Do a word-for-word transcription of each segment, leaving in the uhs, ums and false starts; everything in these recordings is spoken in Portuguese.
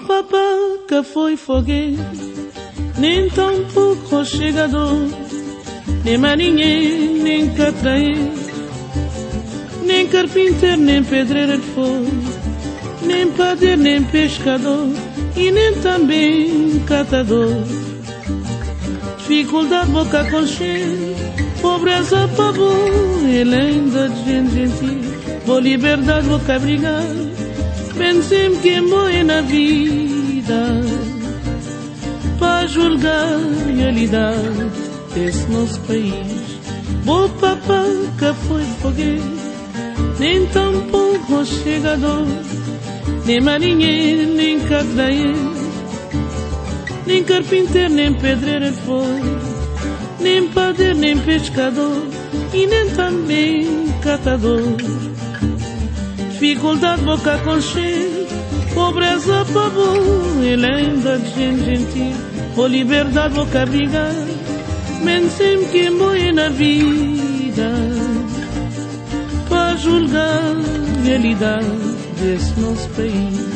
papá que foi fogueiro, nem tão pouco chegador, nem marinheiro, nem catraeiro, nem carpinteiro, nem pedreiro de fogo, nem padeiro, nem pescador, e nem também catador. Dificuldade, boca com cheiro, pobreza, pavor, ele ainda de gente gentil. Boa liberdade, boca brigar, bem sempre quem morre na vida, para julgar a realidade desse nosso país. Boa papá que foi fogueiro, nem tão pouco chegador, nem marinheiro, nem catraeiro, nem carpinteiro, nem pedreiro foi, nem padeiro, nem pescador, e nem também catador. Dificuldade, boca com cheiro, pobreza, pavor, ele ainda de gente gentil. Por liberdade, boca brigar, menos sempre quem morre na vida, para julgar a realidade desse nosso país.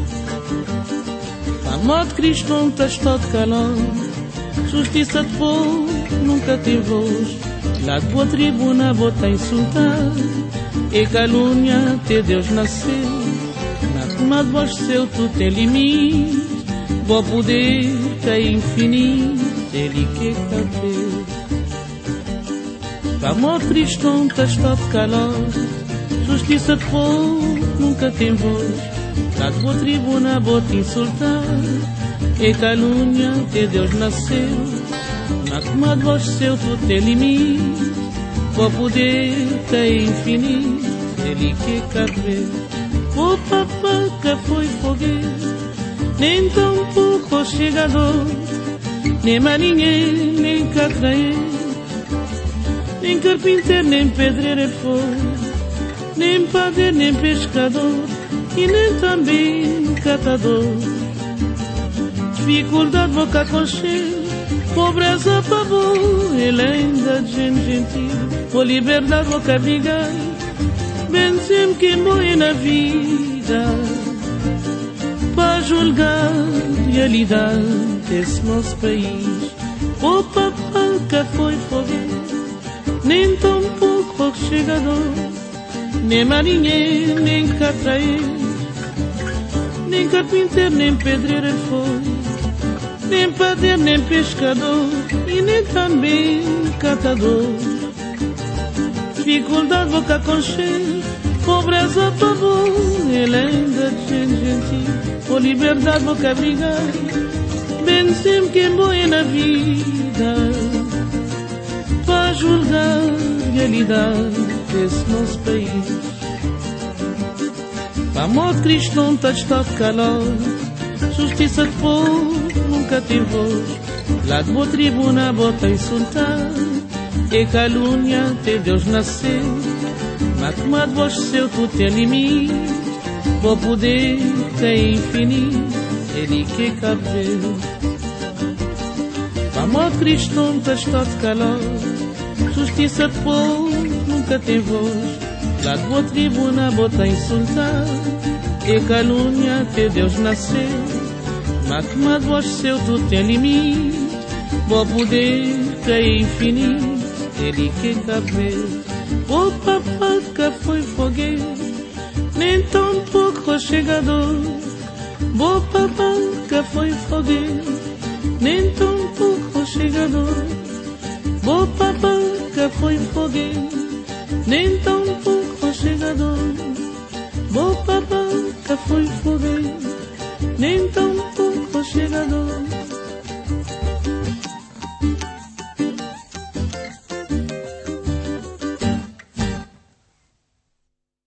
A morte cristã está de calor, justiça de povo nunca tem voz. Lá de boa tribuna bota insultar, e calúnia até Deus nasceu. Na tomada de voz seu tu tem limite, bom poder que é infinito, ele que cabeu. A morte cristã está de calor, justiça de povo nunca tem voz. Lá de boa tribuna bota insultar, e calúnia até Deus nasceu. Na tomada de voz seu tu tem limite, bom poder que é infinito, ele que cabeu. O papá que foi fogueiro, nem tão pouco chegador, nem marinheiro, nem catraeiro, nem carpinteiro, nem pedreiro foi, nem padeiro, nem pescador, e nem também catador. Dificuldade, boca com cheiro, pobreza, pavor, ele ainda de gente gentil. Por liberdade, boca brigar, bem sempre quem morre na vida, para julgar a realidade desse nosso país. O papá que foi fogueiro, nem tão pouco chegador, nem marinheiro, nem catraeiro, nem carpinteiro, nem pedreiro foi, nem padeiro, nem pescador, e nem também catador. Dificuldade, boca com cheiro, pobreza, pavor, ele ainda de gente gentil. Por liberdade, boca brigar, bem sempre quem morre na vida, para julgar a realidade desse nosso país. A morte cristã está de calor, justiça de povo nunca tem voz. Lá de boa tribuna bota insultar, e calúnia até Deus nasceu. Na tomada de voz seu tu tem limite, bom poder que é infinito, ele que cabeu. A morte cristã está de calor, justiça de povo nunca tem voz. Lá de boa tribuna bota insultar, e calúnia até Deus nasceu. Na tomada de voz seu tu tem limite, bom poder que é infinito, ele que cabeu. O papá que foi fogueiro, nem tão pouco chegador. O papá que foi fogueiro, nem tão pouco chegador. O papá que foi fogueiro, nem tão pouco chegador. O papá que foi fogueiro, nem tão pouco chegador.